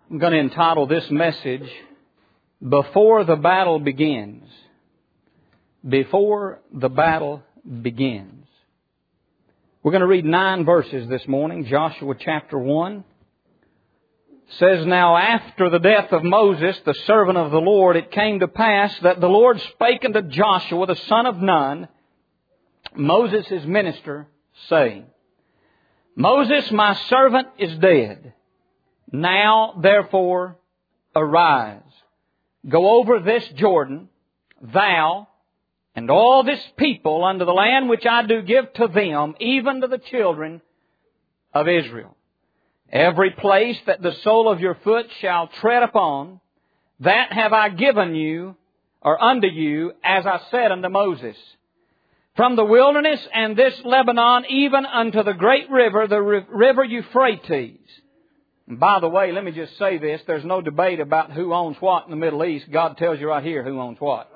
I'm going to entitle this message, Before the Battle Begins. Before the Battle Begins. We're going to read 9 verses this morning. Joshua chapter 1 says, Now after the death of Moses, the servant of the Lord, it came to pass that the Lord spake unto Joshua, the son of Nun, Moses his minister, saying, Moses my servant is dead. Now, therefore, arise, go over this Jordan, thou and all this people unto the land which I do give to them, even to the children of Israel. Every place that the sole of your foot shall tread upon, that have I given you, or unto you, as I said unto Moses. From the wilderness and this Lebanon, even unto the great river, the river Euphrates. And by the way, let me just say this. There's no debate about who owns what in the Middle East. God tells you right here who owns what.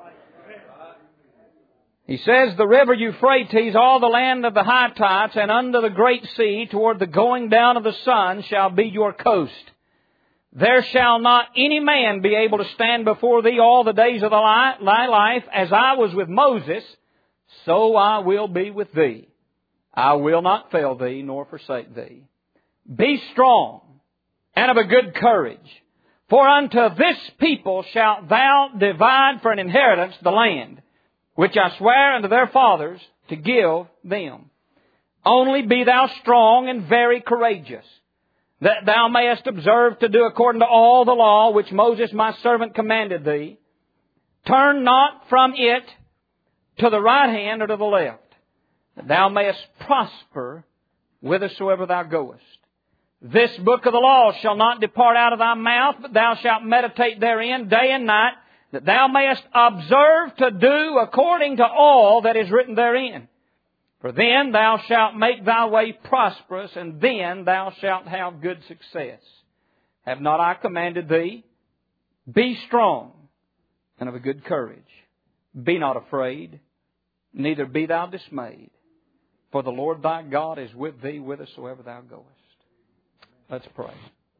He says, the river Euphrates, all the land of the Hittites, and unto the great sea, toward the going down of the sun, shall be your coast. There shall not any man be able to stand before thee all the days of thy life. As I was with Moses, so I will be with thee. I will not fail thee, nor forsake thee. Be strong and of a good courage. For unto this people shalt thou divide for an inheritance the land, which I swear unto their fathers to give them. Only be thou strong and very courageous, that thou mayest observe to do according to all the law which Moses my servant commanded thee. Turn not from it to the right hand or to the left, that thou mayest prosper whithersoever thou goest. This book of the law shall not depart out of thy mouth, but thou shalt meditate therein day and night, that thou mayest observe to do according to all that is written therein. For then thou shalt make thy way prosperous, and then thou shalt have good success. Have not I commanded thee? Be strong and of a good courage. Be not afraid, neither be thou dismayed. For the Lord thy God is with thee whithersoever thou goest. Let's pray.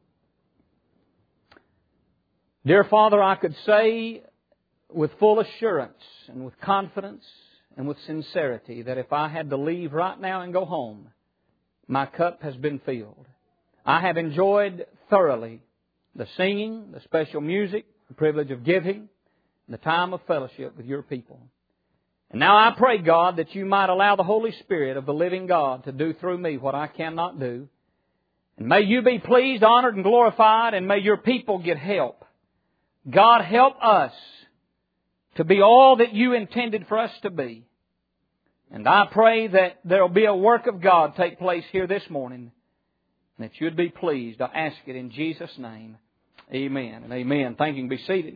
Dear Father, I could say with full assurance and with confidence and with sincerity that if I had to leave right now and go home, my cup has been filled. I have enjoyed thoroughly the singing, the special music, the privilege of giving, the time of fellowship with your people. And now I pray, God, that you might allow the Holy Spirit of the living God to do through me what I cannot do. And may you be pleased, honored, and glorified, and may your people get help. God, help us to be all that you intended for us to be. And I pray that there will be a work of God take place here this morning, and that you'd be pleased. I ask it in Jesus' name. Amen and amen. Thank you. Be seated.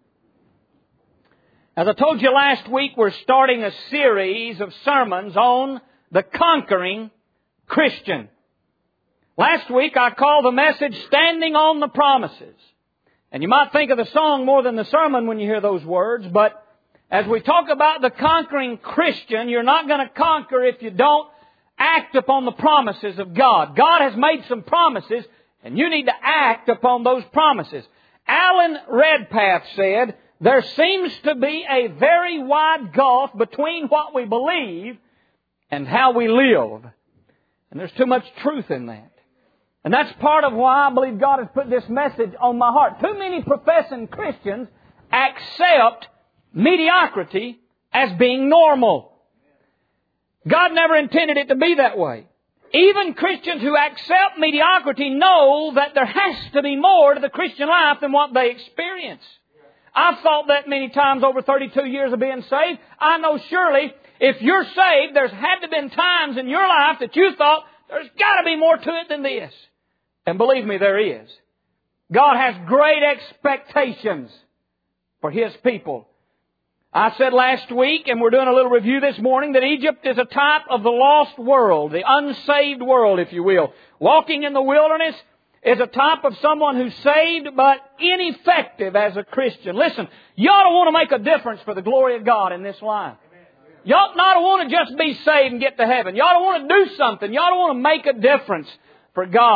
As I told you last week, we're starting a series of sermons on the conquering Christian. Last week I called the message Standing on the Promises. And you might think of the song more than the sermon when you hear those words, but as we talk about the conquering Christian, you're not going to conquer if you don't act upon the promises of God. God has made some promises, and you need to act upon those promises. Alan Redpath said, there seems to be a very wide gulf between what we believe and how we live. And there's too much truth in that. And that's part of why I believe God has put this message on my heart. Too many professing Christians accept mediocrity as being normal. God never intended it to be that way. Even Christians who accept mediocrity know that there has to be more to the Christian life than what they experience. I've thought that many times over 32 years of being saved. I know surely if you're saved, there's had to have been times in your life that you thought there's got to be more to it than this. And believe me, there is. God has great expectations for His people. I said last week, and we're doing a little review this morning, that Egypt is a type of the lost world, the unsaved world, if you will. Walking in the wilderness is a type of someone who's saved but ineffective as a Christian. Listen, you ought to want to make a difference for the glory of God in this life. You ought not to want to just be saved and get to heaven. You ought to want to do something. You ought to want to make a difference for God.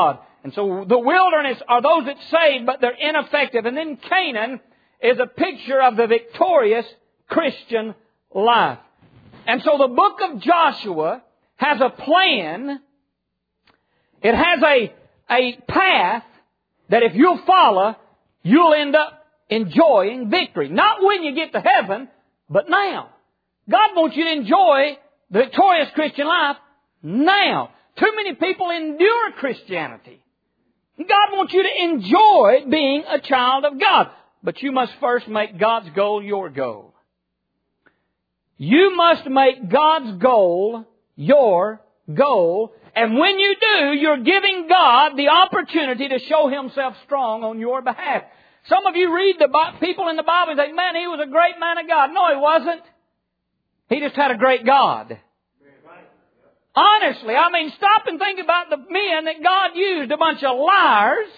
And so the wilderness are those that saved, but they're ineffective. And then Canaan is a picture of the victorious Christian life. And so the book of Joshua has a plan. It has a path that if you'll follow, you'll end up enjoying victory. Not when you get to heaven, but now. God wants you to enjoy the victorious Christian life now. Too many people endure Christianity. God wants you to enjoy being a child of God. But you must first make God's goal your goal. You must make God's goal your goal. And when you do, you're giving God the opportunity to show Himself strong on your behalf. Some of you read the people in the Bible and think, man, he was a great man of God. No, he wasn't. He just had a great God. Honestly, stop and think about the men that God used. A bunch of liars,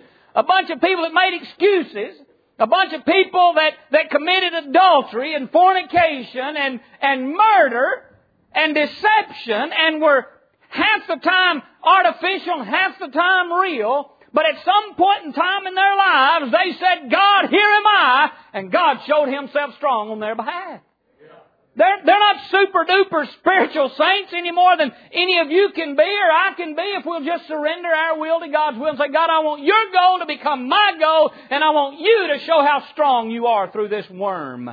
a bunch of people that made excuses, a bunch of people that committed adultery and fornication and murder and deception and were half the time artificial and half the time real. But at some point in time in their lives, they said, God, here am I. And God showed Himself strong on their behalf. They're not super duper spiritual saints any more than any of you can be or I can be if we'll just surrender our will to God's will and say, God, I want your goal to become my goal and I want you to show how strong you are through this worm.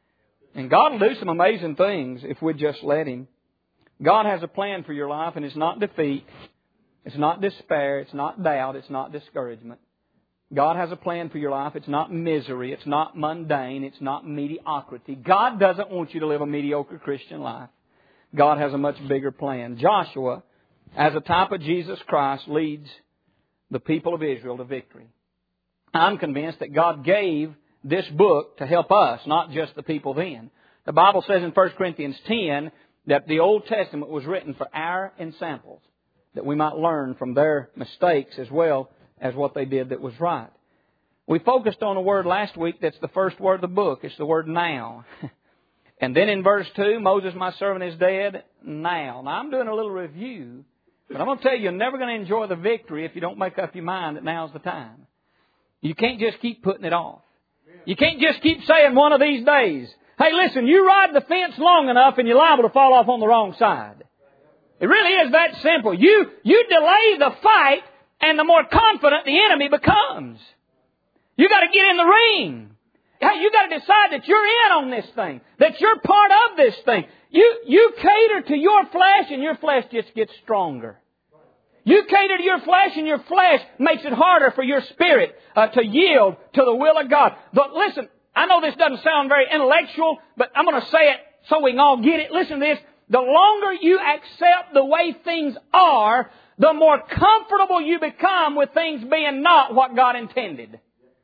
And God will do some amazing things if we just let Him. God has a plan for your life, and it's not defeat. It's not despair. It's not doubt. It's not discouragement. God has a plan for your life. It's not misery. It's not mundane. It's not mediocrity. God doesn't want you to live a mediocre Christian life. God has a much bigger plan. Joshua, as a type of Jesus Christ, leads the people of Israel to victory. I'm convinced that God gave this book to help us, not just the people then. The Bible says in 1 Corinthians 10 that the Old Testament was written for our ensamples, that we might learn from their mistakes as well as what they did that was right. We focused on a word last week that's the first word of the book. It's the word now. And then in verse 2, Moses, my servant, is dead now. Now, I'm doing a little review, but I'm going to tell you, you're never going to enjoy the victory if you don't make up your mind that now's the time. You can't just keep putting it off. You can't just keep saying one of these days. Hey, listen, you ride the fence long enough and you're liable to fall off on the wrong side. It really is that simple. You delay the fight, and the more confident the enemy becomes. You got to get in the ring. Hey, you got to decide that you're in on this thing, that you're part of this thing. You cater to your flesh, and your flesh just gets stronger. You cater to your flesh, and your flesh makes it harder for your spirit to yield to the will of God. But listen, I know this doesn't sound very intellectual, but I'm going to say it so we can all get it. Listen to this. The longer you accept the way things are, the more comfortable you become with things being not what God intended.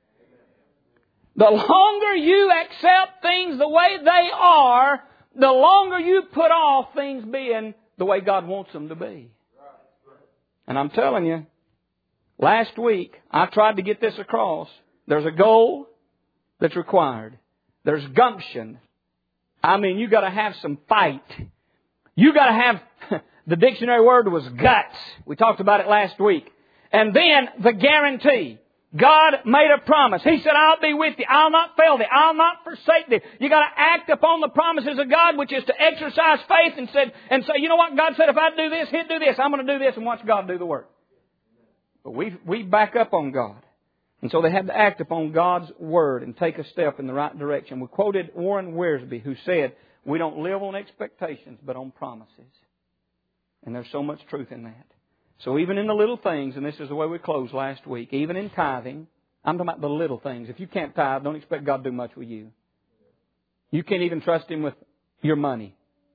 The longer you accept things the way they are, the longer you put off things being the way God wants them to be. And I'm telling you, last week I tried to get this across. There's a goal that's required. There's gumption. You got to have some fight. You got to have, the dictionary word was guts. We talked about it last week. And then the guarantee. God made a promise. He said, I'll be with you. I'll not fail thee. I'll not forsake thee. You got to act upon the promises of God, which is to exercise faith and say, you know what? God said, if I do this, He'll do this. I'm going to do this, and watch God do the work. But we back up on God. And so they had to act upon God's Word and take a step in the right direction. We quoted Warren Wiersbe, who said, we don't live on expectations, but on promises. And there's so much truth in that. So even in the little things, and this is the way we closed last week, even in tithing, I'm talking about the little things. If you can't tithe, don't expect God to do much with you. You can't even trust Him with your money.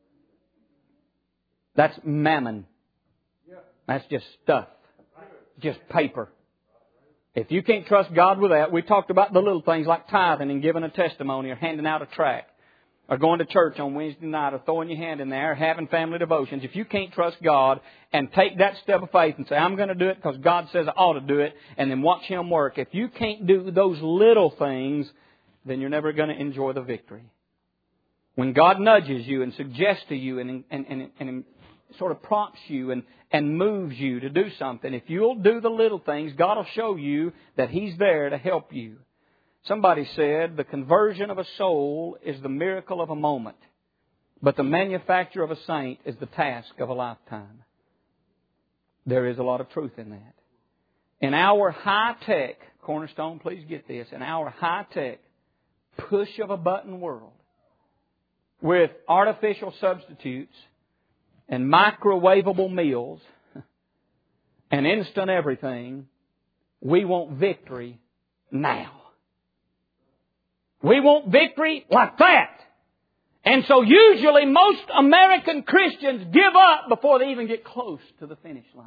That's mammon. That's just stuff. Just paper. If you can't trust God with that, we talked about the little things like tithing and giving a testimony or handing out a tract, or going to church on Wednesday night, or throwing your hand in there, or having family devotions. If you can't trust God and take that step of faith and say, I'm going to do it because God says I ought to do it, and then watch Him work. If you can't do those little things, then you're never going to enjoy the victory. When God nudges you and suggests to you and sort of prompts you and moves you to do something. If you'll do the little things, God will show you that He's there to help you. Somebody said, the conversion of a soul is the miracle of a moment, but the manufacture of a saint is the task of a lifetime. There is a lot of truth in that. In our high-tech, Cornerstone, please get this, in our high-tech, push-of-a-button world, with artificial substitutes and microwavable meals and instant everything, we want victory now. We want victory like that. And so usually most American Christians give up before they even get close to the finish line.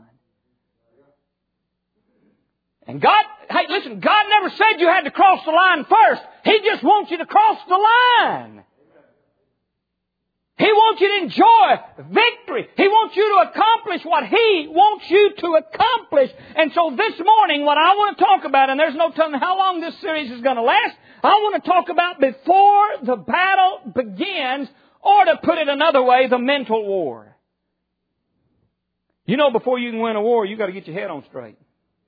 And God, hey, listen, God never said you had to cross the line first. He just wants you to cross the line. He wants you to enjoy victory. He wants you to accomplish what He wants you to accomplish. And so this morning, what I want to talk about, and there's no telling how long this series is going to last, I want to talk about before the battle begins, or to put it another way, the mental war. You know, before you can win a war, you've got to get your head on straight.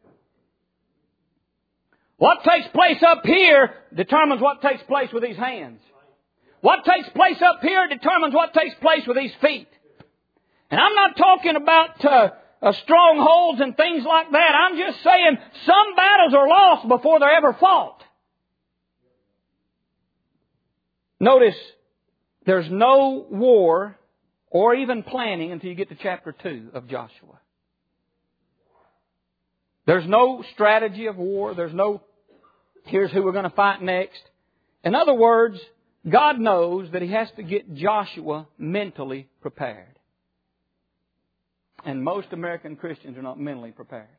What takes place up here determines what takes place with these hands. What takes place up here determines what takes place with these feet. And I'm not talking about strongholds and things like that. I'm just saying some battles are lost before they're ever fought. Notice, there's no war or even planning until you get to chapter 2 of Joshua. There's no strategy of war. There's no, here's who we're going to fight next. In other words, God knows that He has to get Joshua mentally prepared. And most American Christians are not mentally prepared.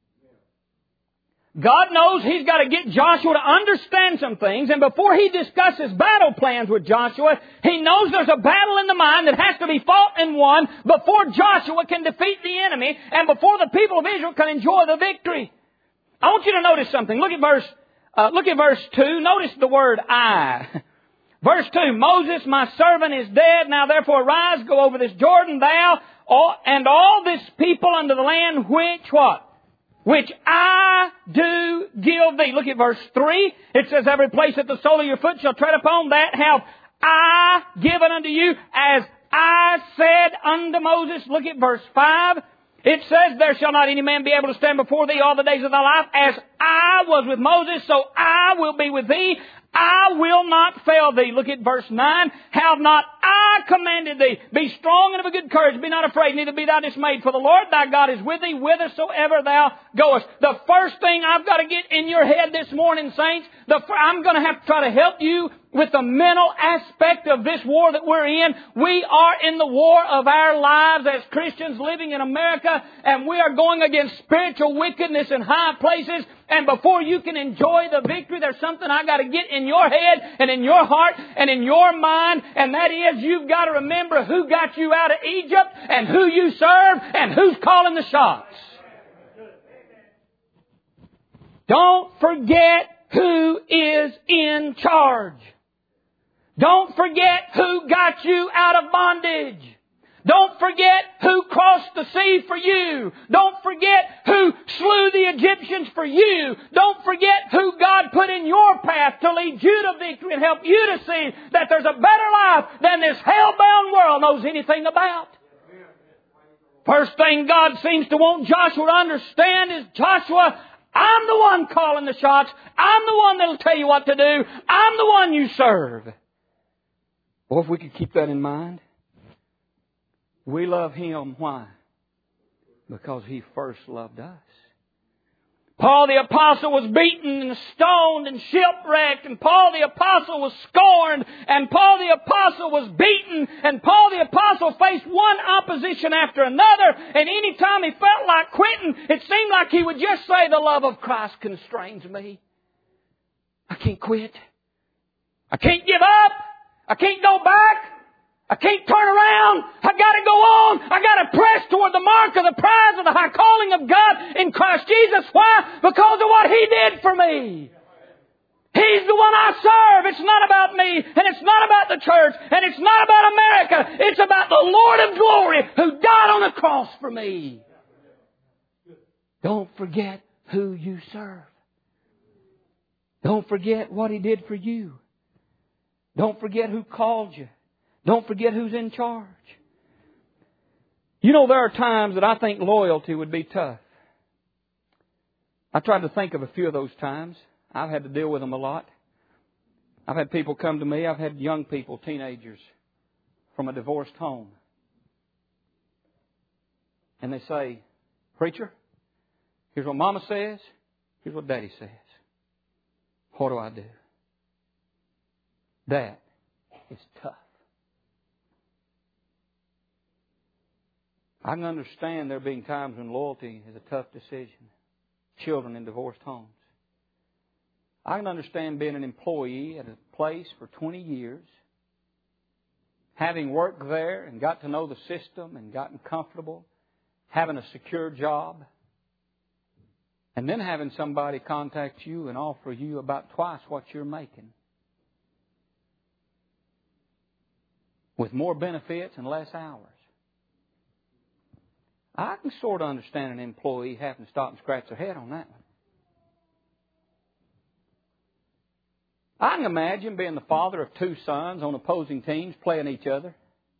God knows He's got to get Joshua to understand some things, and before He discusses battle plans with Joshua, He knows there's a battle in the mind that has to be fought and won before Joshua can defeat the enemy and before the people of Israel can enjoy the victory. I want you to notice something. Look at verse 2. Notice the word I. Verse 2, Moses, my servant, is dead. Now therefore arise, go over this Jordan, thou, and all this people unto the land which what? Which I do give thee. Look at verse 3. It says, every place that the sole of your foot shall tread upon, that have I given unto you, as I said unto Moses. Look at verse 5. It says, there shall not any man be able to stand before thee all the days of thy life. As I was with Moses, so I will be with thee. I will not fail thee. Look at verse 9. Have not I commanded thee? Be strong and of a good courage. Be not afraid, neither be thou dismayed. For the Lord thy God is with thee whithersoever thou goest. The first thing I've got to get in your head this morning, saints, I'm going to have to try to help you with the mental aspect of this war that we're in. We are in the war of our lives as Christians living in America, and we are going against spiritual wickedness in high places. And before you can enjoy the victory, there's something I got to get in your head and in your heart and in your mind, and that is you've got to remember who got you out of Egypt and who you serve and who's calling the shots. Don't forget who is in charge. Don't forget who got you out of bondage. Don't forget who crossed the sea for you. Don't forget who slew the Egyptians for you. Don't forget who God put in your path to lead you to victory and help you to see that there's a better life than this hell-bound world knows anything about. First thing God seems to want Joshua to understand is, Joshua, I'm the one calling the shots. I'm the one that'll tell you what to do. I'm the one you serve. Well, if we could keep that in mind. We love Him. Why? Because He first loved us. Paul the Apostle was beaten and stoned and shipwrecked, and Paul the Apostle was scorned, and Paul the Apostle was beaten, and Paul the Apostle faced one opposition after another, and any time he felt like quitting, it seemed like he would just say, the love of Christ constrains me. I can't quit. I can't give up. I can't go back. I can't turn around. I got to go on. I got to press toward the mark of the prize of the high calling of God in Christ Jesus. Why? Because of what He did for me. He's the one I serve. It's not about me, and it's not about the church, and it's not about America. It's about the Lord of glory who died on the cross for me. Don't forget who you serve. Don't forget what He did for you. Don't forget who called you. Don't forget who's in charge. You know, there are times that I think loyalty would be tough. I tried to think of a few of those times. I've had to deal with them a lot. I've had people come to me. I've had young people, teenagers, from a divorced home. And they say, "Preacher, here's what Mama says. Here's what Daddy says. What do I do?" That is tough. I can understand there being times when loyalty is a tough decision. Children in divorced homes. I can understand being an employee at a place for 20 years, having worked there and got to know the system and gotten comfortable, having a secure job, and then having somebody contact you and offer you about twice what you're making, with more benefits and less hours. I can sort of understand an employee having to stop and scratch their head on that one. I can imagine being the father of two sons on opposing teams playing each other.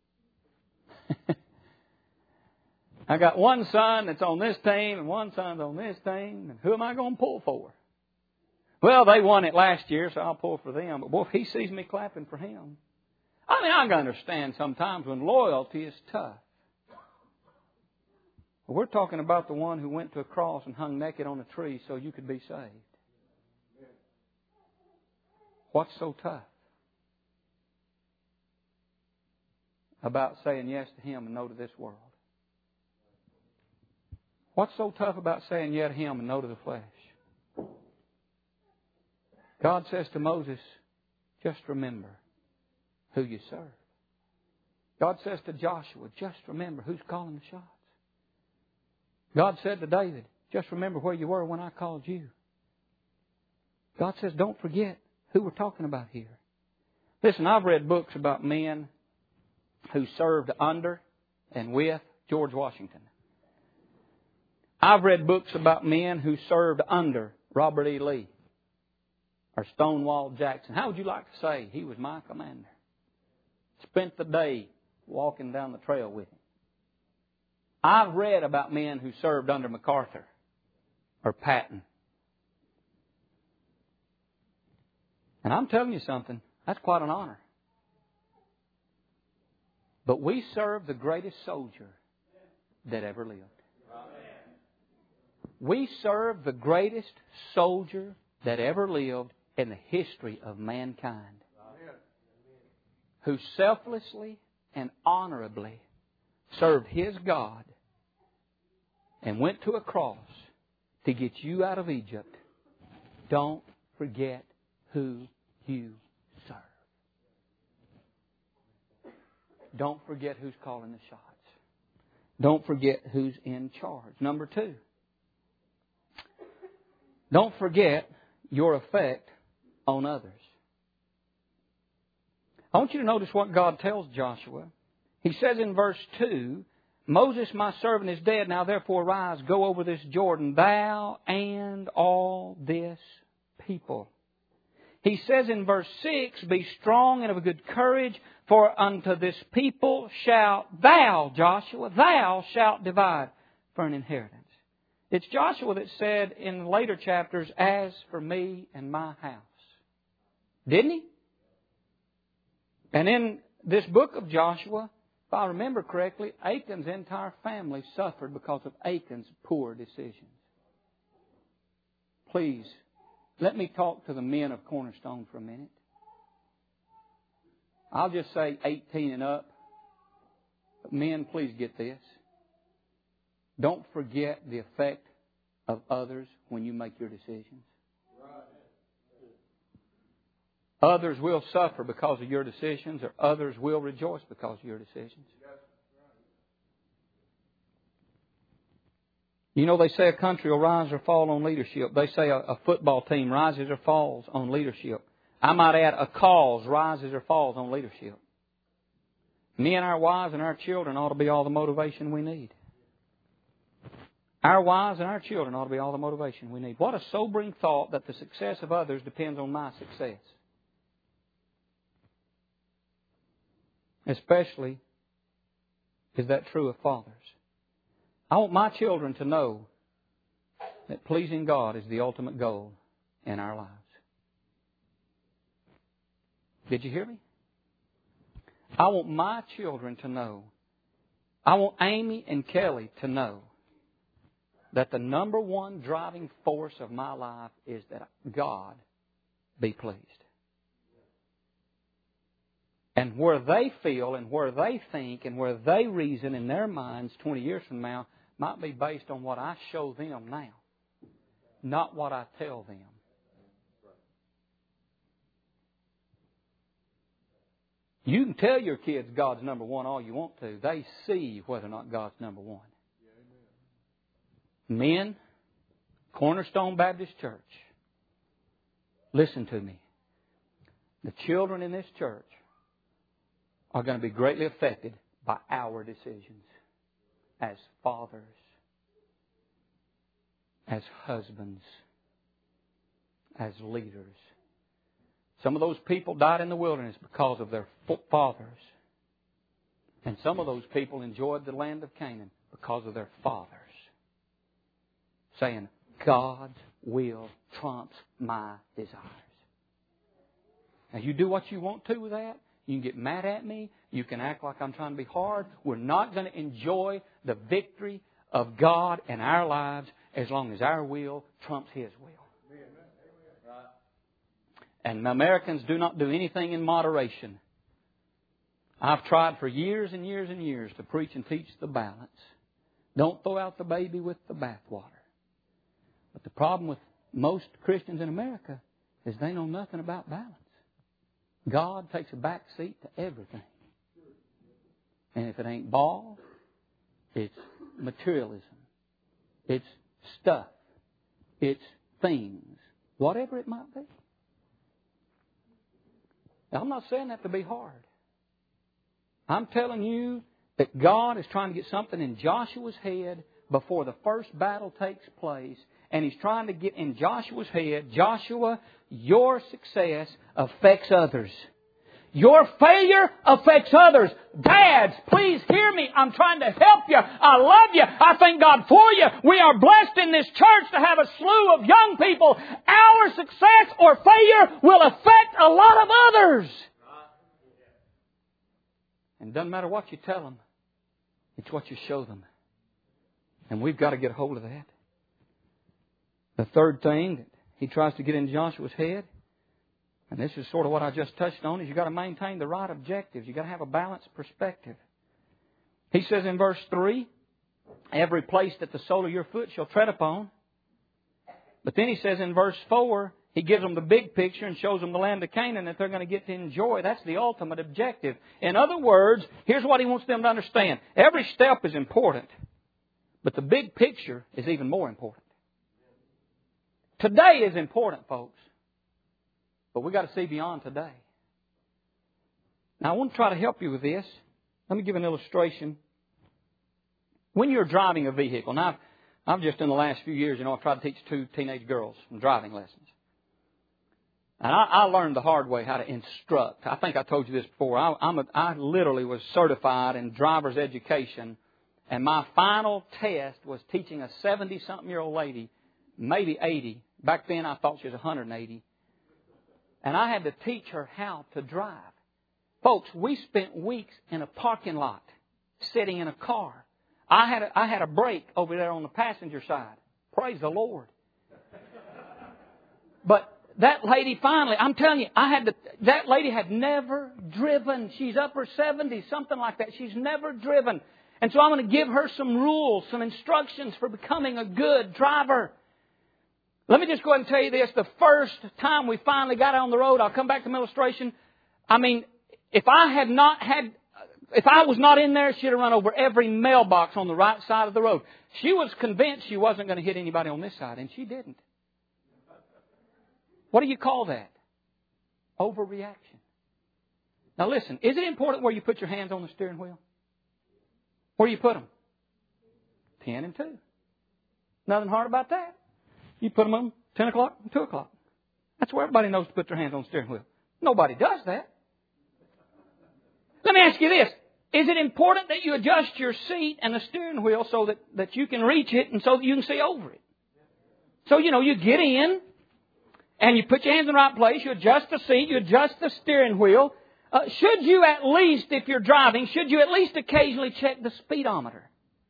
I got one son that's on this team and one son's on this team, and who am I going to pull for? Well, they won it last year, so I'll pull for them. But boy, if he sees me clapping for him. I mean, I can understand sometimes when loyalty is tough. But we're talking about the one who went to a cross and hung naked on a tree so you could be saved. What's so tough about saying yes to Him and no to this world? What's so tough about saying yes to Him and no to the flesh? God says to Moses, just remember who you serve. God says to Joshua, just remember who's calling the shots. God said to David, just remember where you were when I called you. God says, don't forget who we're talking about here. Listen, I've read books about men who served under and with George Washington. I've read books about men who served under Robert E. Lee or Stonewall Jackson. How would you like to say he was my commander? Spent the day walking down the trail with him. I've read about men who served under MacArthur or Patton. And I'm telling you something, that's quite an honor. But we serve the greatest soldier that ever lived. We serve the greatest soldier that ever lived in the history of mankind, who selflessly and honorably served his God and went to a cross to get you out of Egypt. Don't forget who you serve. Don't forget who's calling the shots. Don't forget who's in charge. Number 2, don't forget your effect on others. I want you to notice what God tells Joshua. He says in verse 2, Moses, my servant, is dead. Now therefore arise, go over this Jordan, thou and all this people. He says in verse 6, be strong and of a good courage, for unto this people shalt thou, Joshua, thou shalt divide for an inheritance. It's Joshua that said in later chapters, as for me and my house. Didn't he? And in this book of Joshua, if I remember correctly, Achan's entire family suffered because of Achan's poor decisions. Please, let me talk to the men of Cornerstone for a minute. I'll just say 18 and up. But men, please get this. Don't forget the effect of others when you make your decisions. Others will suffer because of your decisions, or others will rejoice because of your decisions. You know, they say a country will rise or fall on leadership. They say a football team rises or falls on leadership. I might add, a cause rises or falls on leadership. Me and our wives and our children ought to be all the motivation we need. Our wives and our children ought to be all the motivation we need. What a sobering thought that the success of others depends on my success. Especially, is that true of fathers? I want my children to know that pleasing God is the ultimate goal in our lives. Did you hear me? I want my children to know, I want Amy and Kelly to know that the number one driving force of my life is that God be pleased. And where they feel and where they think and where they reason in their minds 20 years from now might be based on what I show them now, not what I tell them. You can tell your kids God's number one all you want to. They see whether or not God's number one. Men, Cornerstone Baptist Church, listen to me. The children in this church are going to be greatly affected by our decisions as fathers, as husbands, as leaders. Some of those people died in the wilderness because of their fathers. And some of those people enjoyed the land of Canaan because of their fathers. Saying, God's will trumps my desires. Now, you do what you want to with that. You can get mad at me. You can act like I'm trying to be hard. We're not going to enjoy the victory of God in our lives as long as our will trumps His will. And Americans do not do anything in moderation. I've tried for years and years and years to preach and teach the balance. Don't throw out the baby with the bathwater. But the problem with most Christians in America is they know nothing about balance. God takes a back seat to everything. And if it ain't ball, it's materialism. It's stuff. It's things. Whatever it might be. Now, I'm not saying that to be hard. I'm telling you that God is trying to get something in Joshua's head before the first battle takes place. And He's trying to get in Joshua's head, Joshua, your success affects others. Your failure affects others. Dads, please hear me. I'm trying to help you. I love you. I thank God for you. We are blessed in this church to have a slew of young people. Our success or failure will affect a lot of others. And it doesn't matter what you tell them. It's what you show them. And we've got to get a hold of that. The third thing that he tries to get in Joshua's head, and this is sort of what I just touched on, is you've got to maintain the right objectives. You've got to have a balanced perspective. He says in verse 3, every place that the sole of your foot shall tread upon. But then he says in verse 4, he gives them the big picture and shows them the land of Canaan that they're going to get to enjoy. That's the ultimate objective. In other words, here's what he wants them to understand. Every step is important, but the big picture is even more important. Today is important, folks. But we've got to see beyond today. Now, I want to try to help you with this. Let me give an illustration. When you're driving a vehicle, now I've just in the last few years, I've tried to teach 2 teenage girls driving lessons. And I learned the hard way how to instruct. I think I told you this before. I literally was certified in driver's education. And my final test was teaching a 70-something-year-old lady, maybe 80. Back then I thought she was 180. And I had to teach her how to drive. Folks, we spent weeks in a parking lot, sitting in a car. I had a brake over there on the passenger side. Praise the Lord. But that lady finally, I'm telling you, that lady had never driven. She's upper 70s, something like that. She's never driven. And so I'm going to give her some rules, some instructions for becoming a good driver. Let me just go ahead and tell you this. The first time we finally got on the road, I'll come back to my illustration. I mean, if I had not had if I was not in there, she'd have run over every mailbox on the right side of the road. She was convinced she wasn't going to hit anybody on this side, and she didn't. What do you call that? Overreaction. Now listen, is it important where you put your hands on the steering wheel? Where do you put them? 10 and 2. Nothing hard about that. You put them on 10 o'clock and 2 o'clock. That's where everybody knows to put their hands on the steering wheel. Nobody does that. Let me ask you this. Is it important that you adjust your seat and the steering wheel so that you can reach it and so that you can see over it? So, you get in and you put your hands in the right place, you adjust the seat, you adjust the steering wheel. Should you at least, if you're driving, should you at least occasionally check the speedometer?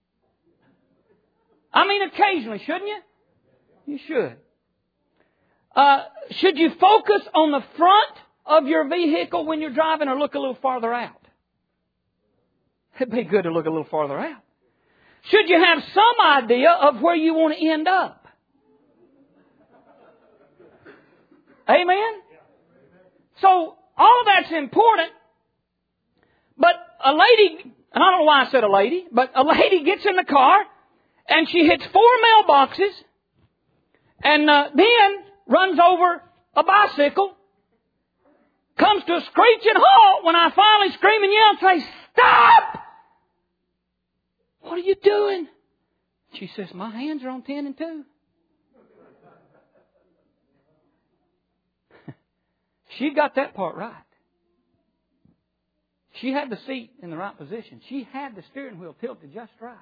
I mean occasionally, shouldn't you? You should. Should you focus on the front of your vehicle when you're driving or look a little farther out? It'd be good to look a little farther out. Should you have some idea of where you want to end up? Amen? So, all of that's important. But a lady, and I don't know why I said a lady, but a lady gets in the car and she hits 4 mailboxes and then runs over a bicycle, comes to a screeching halt when I finally scream and yell and say, "Stop! What are you doing?" She says, "My hands are on 10 and 2. She got that part right. She had the seat in the right position. She had the steering wheel tilted just right.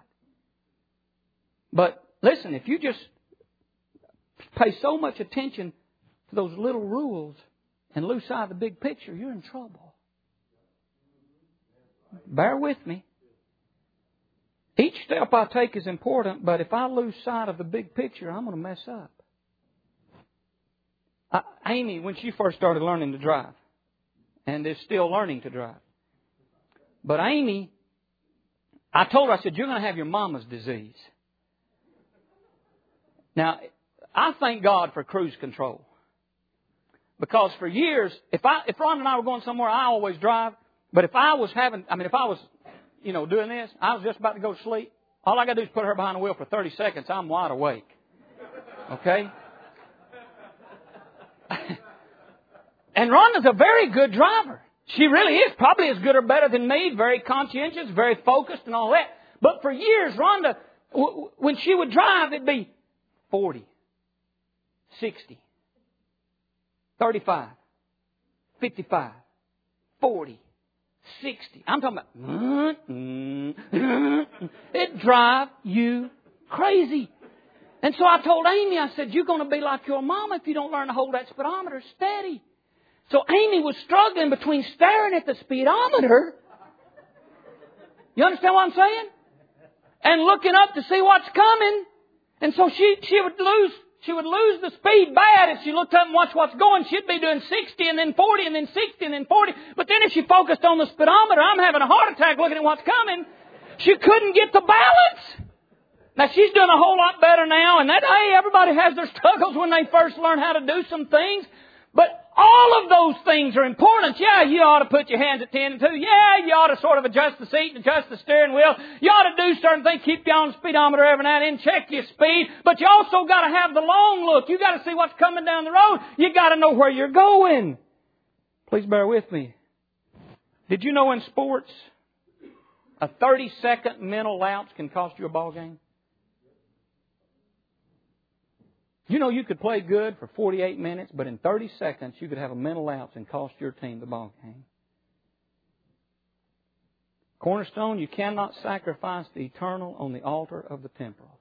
But listen, if you just pay so much attention to those little rules and lose sight of the big picture, you're in trouble. Bear with me. Each step I take is important, but if I lose sight of the big picture, I'm going to mess up. Amy, when she first started learning to drive, and is still learning to drive, but Amy, I told her, I said, "You're going to have your mama's disease." Now, I thank God for cruise control. Because for years, if Ron and I were going somewhere, I always drive. But if I was doing this, I was just about to go to sleep. All I got to do is put her behind the wheel for 30 seconds. I'm wide awake. Okay? And Rhonda's a very good driver. She really is. Probably as good or better than me. Very conscientious, very focused and all that. But for years, Rhonda, when she would drive, it'd be 40, 60, 35, 55, 40, 60. I'm talking about... It drive you crazy. And so I told Amy, I said, "You're going to be like your mama if you don't learn to hold that speedometer steady." So Amy was struggling between staring at the speedometer. You understand what I'm saying? And looking up to see what's coming. And so she would lose the speed bad if she looked up and watched what's going. She'd be doing 60 and then 40 and then 60 and then 40. But then if she focused on the speedometer, I'm having a heart attack looking at what's coming. She couldn't get the balance. Now she's doing a whole lot better now, and everybody has their struggles when they first learn how to do some things. But all of those things are important. Yeah, you ought to put your hands at 10 and 2. Yeah, you ought to sort of adjust the seat and adjust the steering wheel. You ought to do certain things, keep you on the speedometer every now and then, check your speed. But you also got to have the long look. You got to see what's coming down the road. You got to know where you're going. Please bear with me. Did you know in sports, a 30-second mental lapse can cost you a ball game? You know you could play good for 48 minutes, but in 30 seconds you could have a mental lapse and cost your team the ball game. Cornerstone, you cannot sacrifice the eternal on the altar of the temporal.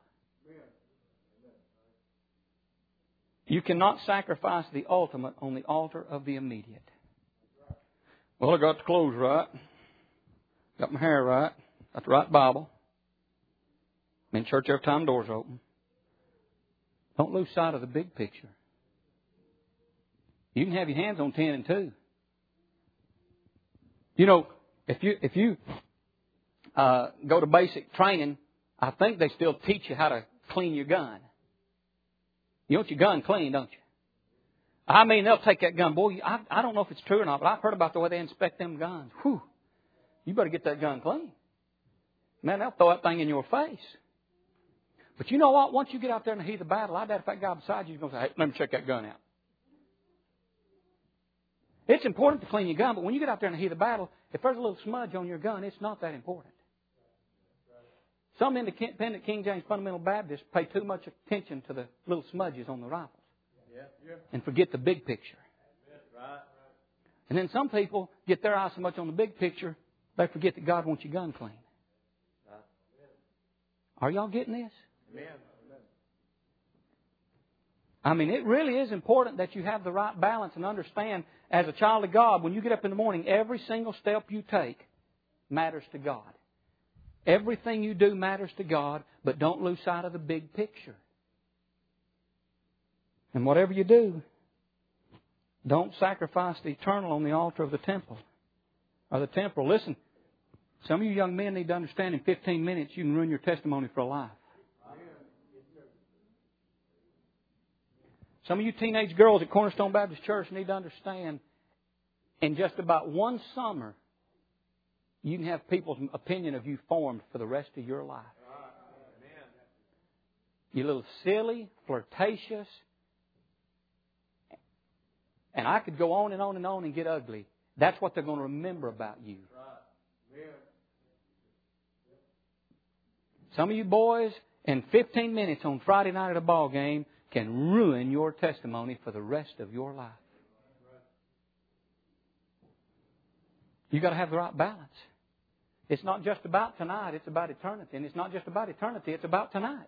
You cannot sacrifice the ultimate on the altar of the immediate. Well, I got the clothes right. Got my hair right. Got the right Bible. I'm in church every time doors open. Don't lose sight of the big picture. You can have your hands on 10 and 2. You know, if you go to basic training, I think they still teach you how to clean your gun. You want your gun clean, don't you? I mean, they'll take that gun. Boy, I don't know if it's true or not, but I've heard about the way they inspect them guns. Whew. you better get that gun clean. Man, they'll throw that thing in your face. But you know what? Once you get out there in the heat of battle, I doubt if that guy beside you is going to say, hey, let me check that gun out. It's important to clean your gun, but when you get out there in the heat of battle, if there's a little smudge on your gun, it's not that important. Some independent King James fundamental Baptists pay too much attention to the little smudges on the rifles and forget the big picture. And then some people get their eyes so much on the big picture, they forget that God wants your gun clean. Are y'all getting this? I mean, it really is important that you have the right balance and understand, as a child of God, when you get up in the morning, every single step you take matters to God. Everything you do matters to God, but don't lose sight of the big picture. And whatever you do, don't sacrifice the eternal on the altar of the temple. Or the temple. Listen, some of you young men need to understand in 15 minutes you can ruin your testimony for a life. Some of you teenage girls at Cornerstone Baptist Church need to understand in just about one summer you can have people's opinion of you formed for the rest of your life. You little silly, flirtatious, and I could go on and on and on and get ugly. That's what they're going to remember about you. Some of you boys, in 15 minutes on Friday night at a ball game, can ruin your testimony for the rest of your life. You've got to have the right balance. It's not just about tonight, it's about eternity. And it's not just about eternity, it's about tonight.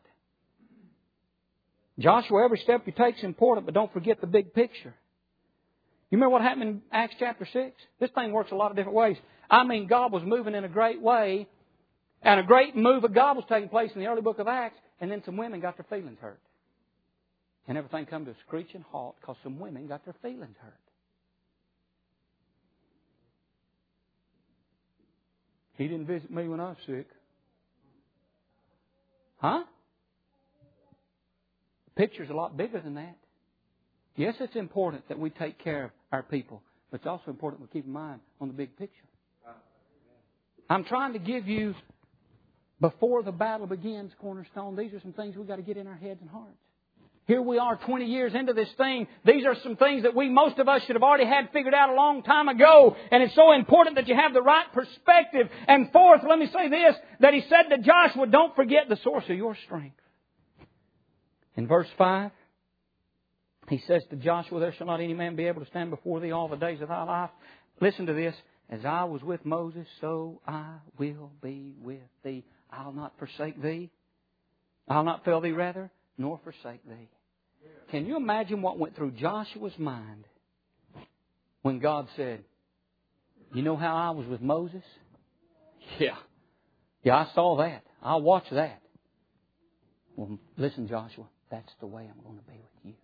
Joshua, every step you take is important, but don't forget the big picture. You remember what happened in Acts chapter 6? This thing works a lot of different ways. I mean, God was moving in a great way, and a great move of God was taking place in the early book of Acts, and then some women got their feelings hurt. And everything come to a screeching halt because some women got their feelings hurt. He didn't visit me when I was sick. Huh? The picture's a lot bigger than that. Yes, it's important that we take care of our people, but it's also important we keep in mind on the big picture. I'm trying to give you, before the battle begins, Cornerstone, these are some things we've got to get in our heads and hearts. Here we are 20 years into this thing. These are some things that most of us should have already had figured out a long time ago. And it's so important that you have the right perspective. And fourth, let me say this, that He said to Joshua, don't forget the source of your strength. In verse 5, He says to Joshua, there shall not any man be able to stand before thee all the days of thy life. Listen to this. As I was with Moses, so I will be with thee. I'll not forsake thee. I'll not fail thee rather, nor forsake thee. Can you imagine what went through Joshua's mind when God said, you know how I was with Moses? Yeah, I saw that. I watched that. Well, listen, Joshua, that's the way I'm going to be with you.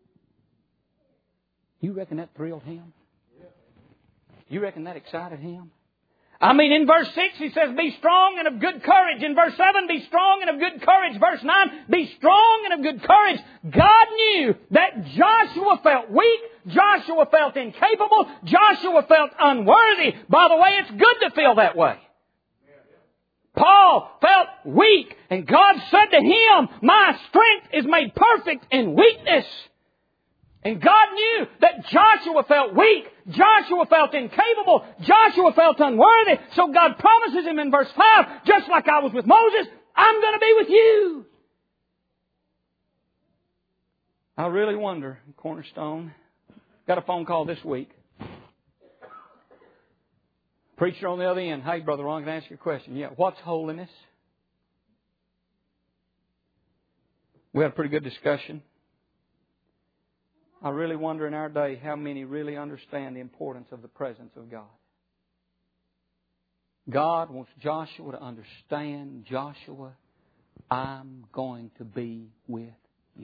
You reckon that thrilled him? You reckon that excited him? I mean, in verse 6 he says, be strong and of good courage. In verse 7, be strong and of good courage. Verse 9, be strong and of good courage. God knew that Joshua felt weak. Joshua felt incapable. Joshua felt unworthy. By the way, it's good to feel that way. Paul felt weak, and God said to him, my strength is made perfect in weakness. And God knew that Joshua felt weak. Joshua felt incapable. Joshua felt unworthy. So God promises him in verse 5, just like I was with Moses, I'm going to be with you. I really wonder, Cornerstone, got a phone call this week. Preacher on the other end, hey, Brother Ron, can I ask you a question? Yeah, what's holiness? We had a pretty good discussion. I really wonder in our day how many really understand the importance of the presence of God. God wants Joshua to understand, Joshua, I'm going to be with you.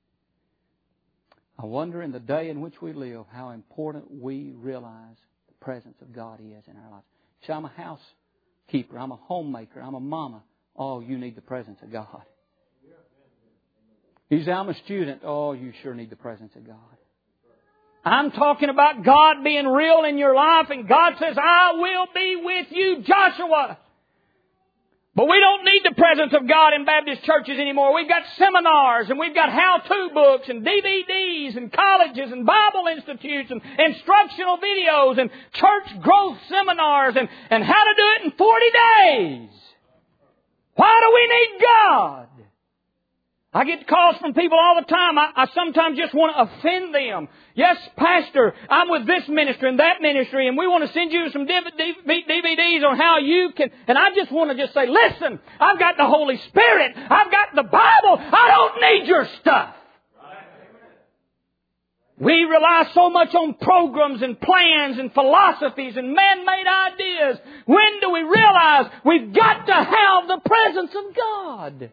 I wonder in the day in which we live how important we realize the presence of God is in our lives. See, I'm a housekeeper. I'm a homemaker. I'm a mama. Oh, you need the presence of God. You say, I'm a student. Oh, you sure need the presence of God. I'm talking about God being real in your life, and God says, I will be with you, Joshua. But we don't need the presence of God in Baptist churches anymore. We've got seminars, and we've got how-to books, and DVDs, and colleges, and Bible institutes, and instructional videos, and church growth seminars, and how to do it in 40 days. Why do we need God? I get calls from people all the time. I sometimes just want to offend them. Yes, Pastor, I'm with this ministry and that ministry, and we want to send you some DVDs on how you can... And I just want to just say, listen, I've got the Holy Spirit. I've got the Bible. I don't need your stuff. We rely so much on programs and plans and philosophies and man-made ideas. When do we realize we've got to have the presence of God?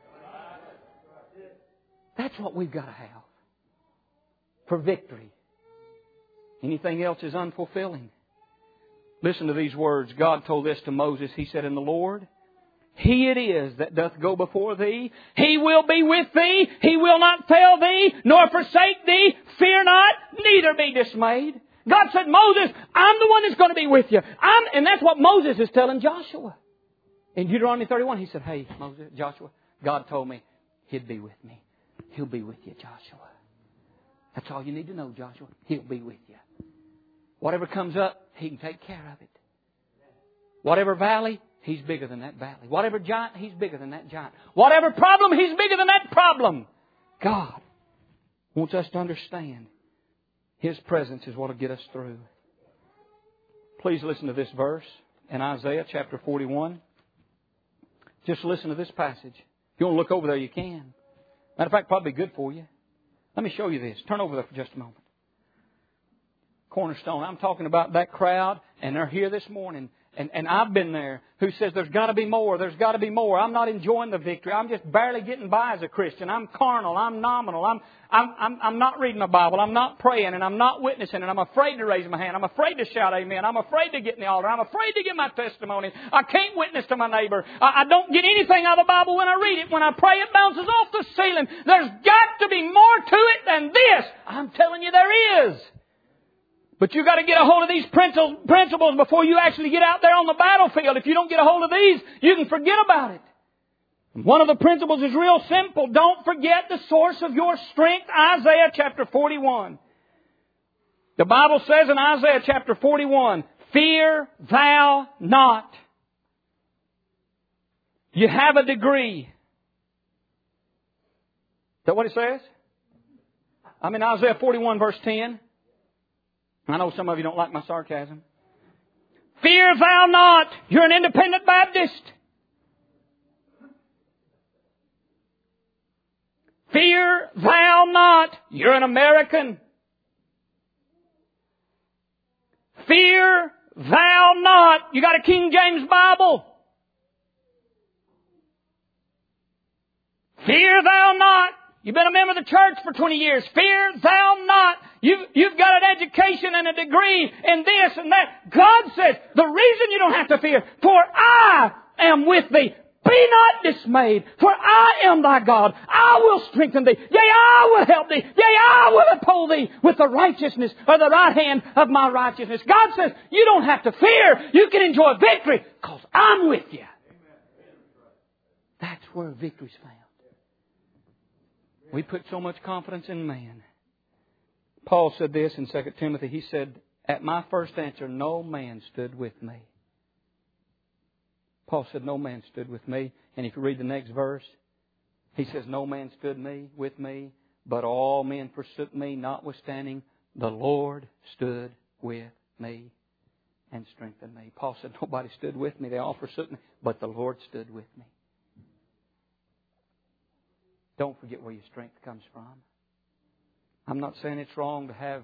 That's what we've got to have for victory. Anything else is unfulfilling. Listen to these words. God told this to Moses. He said, "In the Lord, He it is that doth go before thee. He will be with thee. He will not fail thee, nor forsake thee. Fear not, neither be dismayed." God said, Moses, I'm the one that's going to be with you. And that's what Moses is telling Joshua. In Deuteronomy 31, he said, hey, Moses, Joshua, God told me He'd be with me. He'll be with you, Joshua. That's all you need to know, Joshua. He'll be with you. Whatever comes up, He can take care of it. Whatever valley, He's bigger than that valley. Whatever giant, He's bigger than that giant. Whatever problem, He's bigger than that problem. God wants us to understand His presence is what will get us through. Please listen to this verse in Isaiah chapter 41. Just listen to this passage. If you want to look over there, you can. Matter of fact, probably good for you. Let me show you this. Turn over there for just a moment. Cornerstone. I'm talking about that crowd, and they're here this morning. And I've been there, who says there's got to be more. There's got to be more. I'm not enjoying the victory. I'm just barely getting by as a Christian. I'm carnal. I'm nominal. I'm not reading the Bible. I'm not praying, and I'm not witnessing, and I'm afraid to raise my hand. I'm afraid to shout amen. I'm afraid to get in the altar. I'm afraid to give my testimony. I can't witness to my neighbor. I don't get anything out of the Bible when I read it. When I pray, it bounces off the ceiling. There's got to be more to it than this. I'm telling you, there is. But you've got to get a hold of these principles before you actually get out there on the battlefield. If you don't get a hold of these, you can forget about it. One of the principles is real simple. Don't forget the source of your strength. Isaiah chapter 41. The Bible says in Isaiah chapter 41, "Fear thou not." You have a degree. Is that what it says? I'm in Isaiah 41 verse 10. I know some of you don't like my sarcasm. Fear thou not. You're an independent Baptist. Fear thou not. You're an American. Fear thou not. You got a King James Bible. Fear thou not. You've been a member of the church for 20 years. Fear thou not. You've got an education and a degree in this and that. God says, the reason you don't have to fear, for I am with thee. Be not dismayed, for I am thy God. I will strengthen thee. Yea, I will help thee. Yea, I will uphold thee with the righteousness or the right hand of my righteousness. God says, you don't have to fear. You can enjoy victory because I'm with you. That's where victory's found. We put so much confidence in man. Paul said this in 2 Timothy. He said, at my first answer, no man stood with me. Paul said, no man stood with me. And if you read the next verse, he says, no man stood with me, but all men forsook me, notwithstanding the Lord stood with me and strengthened me. Paul said, nobody stood with me. They all forsook me, but the Lord stood with me. Don't forget where your strength comes from. I'm not saying it's wrong to have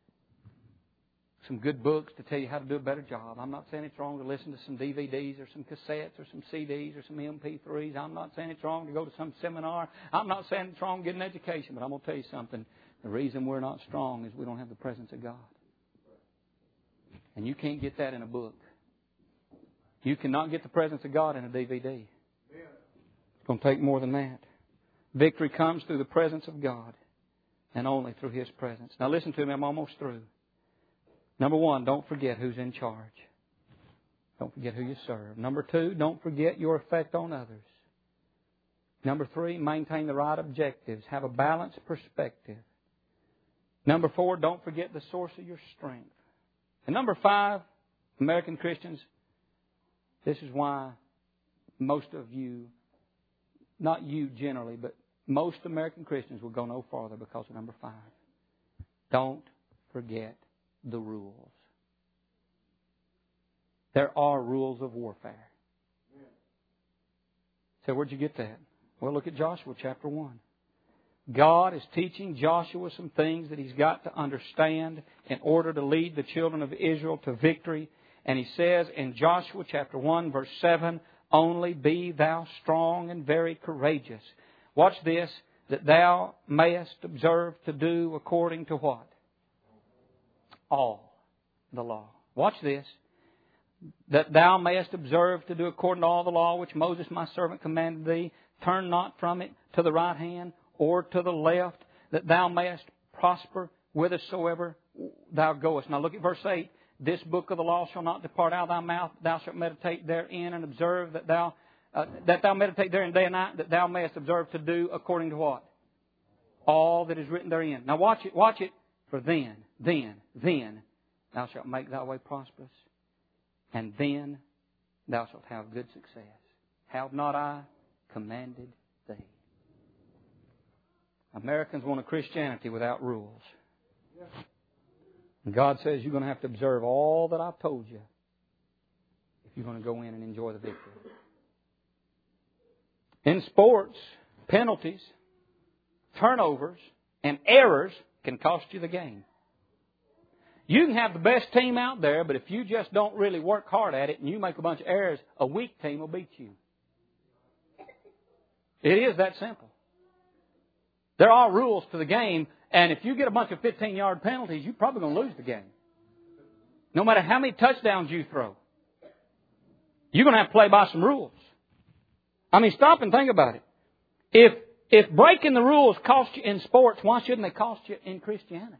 some good books to tell you how to do a better job. I'm not saying it's wrong to listen to some DVDs or some cassettes or some CDs or some MP3s. I'm not saying it's wrong to go to some seminar. I'm not saying it's wrong to get an education. But I'm going to tell you something. The reason we're not strong is we don't have the presence of God. And you can't get that in a book. You cannot get the presence of God in a DVD. It's going to take more than that. Victory comes through the presence of God. and only through His presence. Now listen to me, I'm almost through. Number one, don't forget who's in charge. Don't forget who you serve. Number two, don't forget your effect on others. Number three, maintain the right objectives. Have a balanced perspective. Number four, don't forget the source of your strength. And number five, American Christians, this is why most of you, not you generally, but most American Christians will go no farther because of number five. Don't forget the rules. There are rules of warfare. So where'd you get that? Well, look at Joshua chapter 1. God is teaching Joshua some things that he's got to understand in order to lead the children of Israel to victory. And he says in Joshua chapter 1 verse 7, only be thou strong and very courageous. Watch this, that thou mayest observe to do according to what? All the law. Watch this. That thou mayest observe to do according to all the law which Moses my servant commanded thee. Turn not from it to the right hand or to the left, that thou mayest prosper whithersoever thou goest. Now look at verse 8. This book of the law shall not depart out of thy mouth. Thou shalt meditate therein and observe that thou meditate therein day and night, that thou mayest observe to do according to what? All that is written therein. Now watch it. For then thou shalt make thy way prosperous, and then thou shalt have good success. Have not I commanded thee? Americans want a Christianity without rules. And God says you're going to have to observe all that I've told you if you're going to go in and enjoy the victory. In sports, penalties, turnovers, and errors can cost you the game. You can have the best team out there, but if you just don't really work hard at it and you make a bunch of errors, a weak team will beat you. It is that simple. There are rules to the game, and if you get a bunch of 15-yard penalties, you're probably going to lose the game. No matter how many touchdowns you throw. You're going to have to play by some rules. I mean, stop and think about it. If breaking the rules cost you in sports, why shouldn't they cost you in Christianity?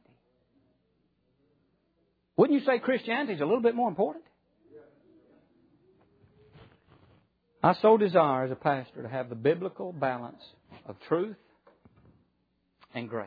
Wouldn't you say Christianity is a little bit more important? I so desire as a pastor to have the biblical balance of truth and grace.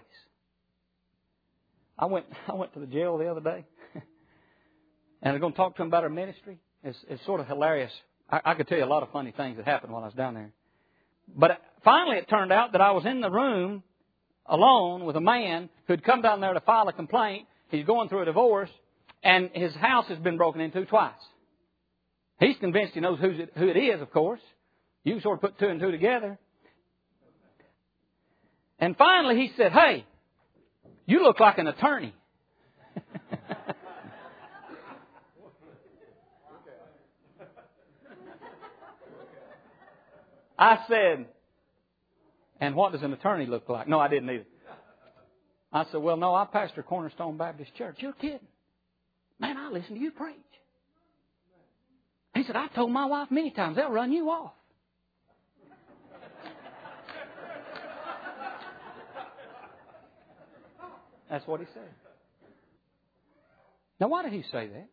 I went to the jail the other day, and I'm going to talk to them about our ministry. It's sort of hilarious. I could tell you a lot of funny things that happened while I was down there. But finally it turned out that I was in the room alone with a man who'd come down there to file a complaint. He's going through a divorce, and his house has been broken into twice. He's convinced he knows who it is, of course. You can sort of put two and two together. And finally he said, hey, you look like an attorney. I said, and what does an attorney look like? No, I didn't either. I said, well, no, I pastor Cornerstone Baptist Church. You're kidding. Man, I listen to you preach. He said, I've told my wife many times they'll run you off. That's what he said. Now, why did he say that?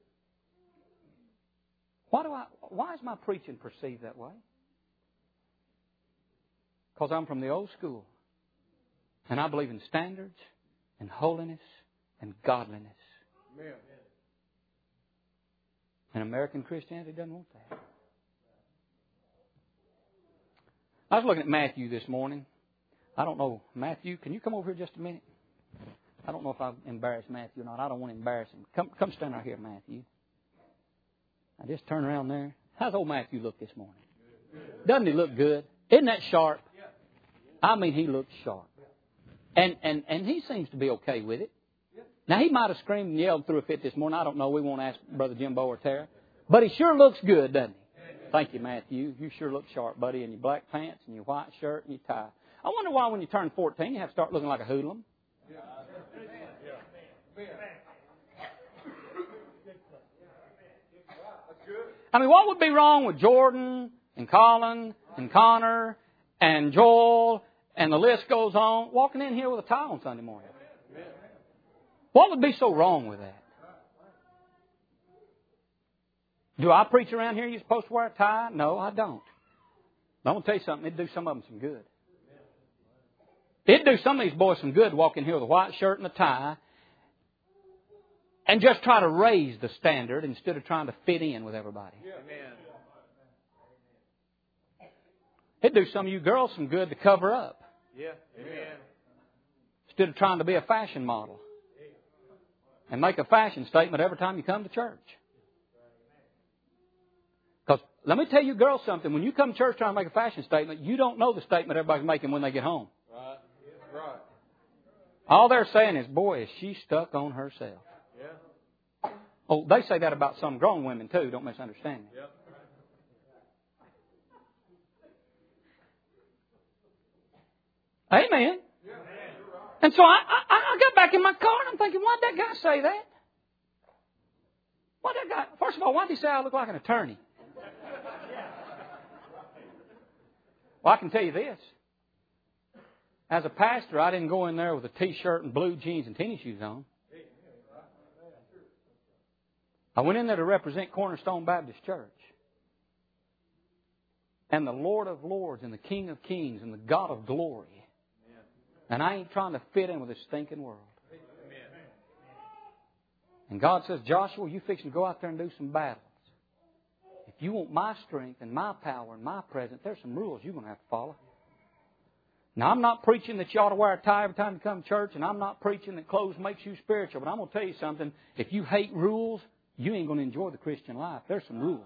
Why is my preaching perceived that way? Because I'm from the old school. And I believe in standards and holiness and godliness. Amen. And American Christianity doesn't want that. I was looking at Matthew this morning. I don't know, Matthew, can you come over here just a minute? I don't know if I've embarrassed Matthew or not. I don't want to embarrass him. Come stand right here, Matthew. I just turn around there. How's old Matthew look this morning? Doesn't he look good? Isn't that sharp? I mean, he looks sharp. And he seems to be okay with it. Now, he might have screamed and yelled through a fit this morning. I don't know. We won't ask Brother Jimbo or Tara. But he sure looks good, doesn't he? Thank you, Matthew. You sure look sharp, buddy, in your black pants and your white shirt and your tie. I wonder why when you turn 14, you have to start looking like a hoodlum. I mean, what would be wrong with Jordan and Colin and Connor and Joel and the list goes on walking in here with a tie on Sunday morning? What would be so wrong with that? Do I preach around here you're supposed to wear a tie? No, I don't. But I'm going to tell you something. It'd do some of them some good. It'd do some of these boys some good walking here with a white shirt and a tie and just try to raise the standard instead of trying to fit in with everybody. Amen. It'd do some of you girls some good to cover up. Yeah. Amen. Instead of trying to be a fashion model and make a fashion statement every time you come to church. Because let me tell you girls something. When you come to church trying to make a fashion statement, you don't know the statement everybody's making when they get home. Right. Right. All they're saying is, boy, is she stuck on herself. Yeah. Oh, they say that about some grown women too. Don't misunderstand me. Yep. Amen. And so I got back in my car and I'm thinking, why'd that guy say that? First of all, why'd he say I look like an attorney? Well, I can tell you this. As a pastor, I didn't go in there with a T-shirt and blue jeans and tennis shoes on. I went in there to represent Cornerstone Baptist Church. And the Lord of Lords and the King of Kings and the God of Glory. And I ain't trying to fit in with this stinking world. And God says, Joshua, you fixing to go out there and do some battles. If you want my strength and my power and my presence, there's some rules you're going to have to follow. Now, I'm not preaching that you ought to wear a tie every time you come to church, and I'm not preaching that clothes makes you spiritual, but I'm going to tell you something. If you hate rules, you ain't going to enjoy the Christian life. There's some rules.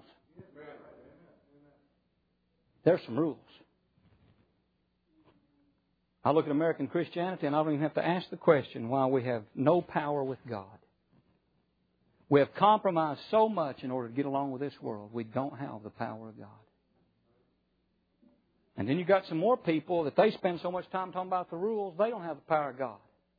There's some rules. I look at American Christianity and I don't even have to ask the question why we have no power with God. We have compromised so much in order to get along with this world. We don't have the power of God. And then you've got some more people that they spend so much time talking about the rules, they don't have the power of God.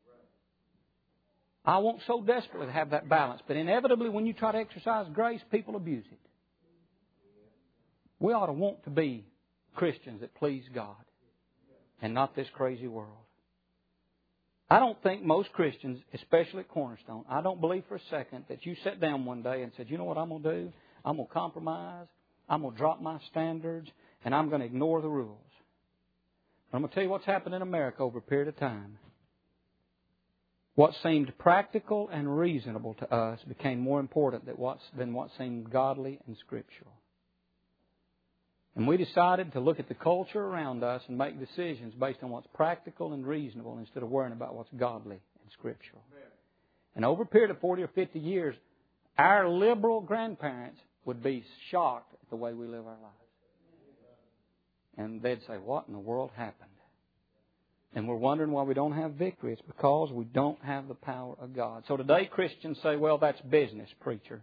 I want so desperately to have that balance. But inevitably, when you try to exercise grace, people abuse it. We ought to want to be Christians that please God and not this crazy world. I don't think most Christians, especially at Cornerstone, I don't believe for a second that you sat down one day and said, you know what I'm going to do? I'm going to compromise. I'm going to drop my standards. And I'm going to ignore the rules. But I'm going to tell you what's happened in America over a period of time. What seemed practical and reasonable to us became more important than what seemed godly and scriptural. And we decided to look at the culture around us and make decisions based on what's practical and reasonable instead of worrying about what's godly and scriptural. And over a period of 40 or 50 years, our liberal grandparents would be shocked at the way we live our lives. And they'd say, what in the world happened? And we're wondering why we don't have victory. It's because we don't have the power of God. So today Christians say, well, that's business, preacher.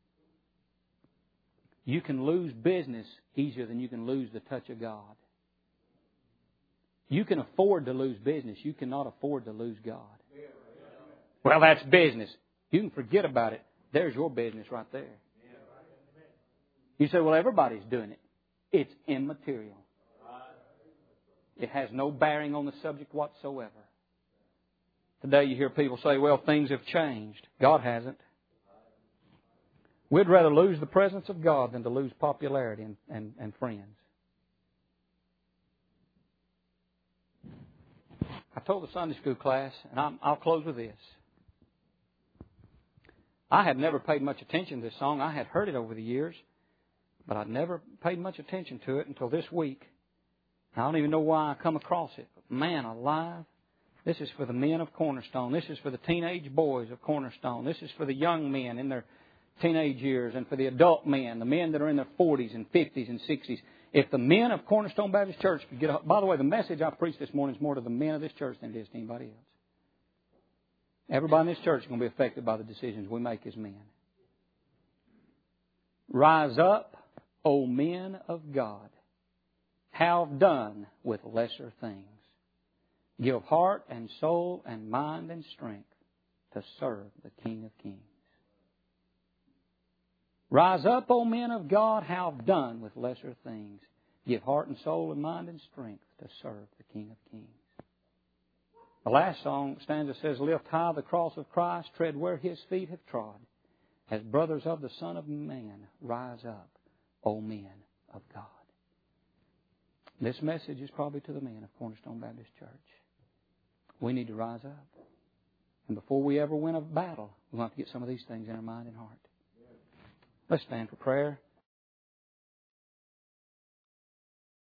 You can lose business easier than you can lose the touch of God. You can afford to lose business. You cannot afford to lose God. Well, that's business. You can forget about it. There's your business right there. You say, well, everybody's doing it. It's immaterial. It has no bearing on the subject whatsoever. Today you hear people say, well, things have changed. God hasn't. We'd rather lose the presence of God than to lose popularity and friends. I told the Sunday school class, and I'll close with this. I had never paid much attention to this song. I had heard it over the years, but I'd never paid much attention to it until this week. I don't even know why I come across it. But man alive, this is for the men of Cornerstone. This is for the teenage boys of Cornerstone. This is for the young men in their teenage years and for the adult men, the men that are in their 40s and 50s and 60s. If the men of Cornerstone Baptist Church could get up... By the way, the message I preached this morning is more to the men of this church than it is to anybody else. Everybody in this church is going to be affected by the decisions we make as men. Rise up, O men of God. Have done with lesser things. Give heart and soul and mind and strength to serve the King of Kings. Rise up, O men of God, have done with lesser things. Give heart and soul and mind and strength to serve the King of Kings. The last song stanza says, lift high the cross of Christ, tread where His feet have trod. As brothers of the Son of Man, rise up, O men of God. This message is probably to the men of Cornerstone Baptist Church. We need to rise up. And before we ever win a battle, we'll have to get some of these things in our mind and heart. Let's stand for prayer.